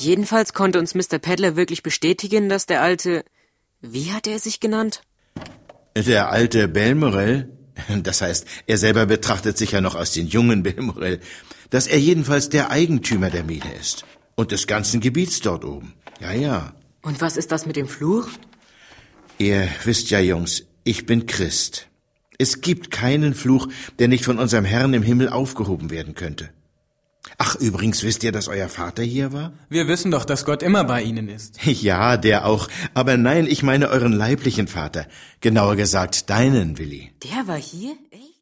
Jedenfalls konnte uns Mr. Peddler wirklich bestätigen, dass der alte... Wie hat er sich genannt? Der alte Belmorel, das heißt, er selber betrachtet sich ja noch als den jungen Belmorel, dass er jedenfalls der Eigentümer der Mine ist. Und des ganzen Gebiets dort oben. Ja, ja. Und was ist das mit dem Fluch? Ihr wisst ja, Jungs, ich bin Christ. Es gibt keinen Fluch, der nicht von unserem Herrn im Himmel aufgehoben werden könnte. Ach, übrigens, wisst ihr, dass euer Vater hier war? Wir wissen doch, dass Gott immer bei Ihnen ist. Ja, der auch. Aber nein, ich meine euren leiblichen Vater. Genauer gesagt, deinen, Willi. Der war hier? Echt?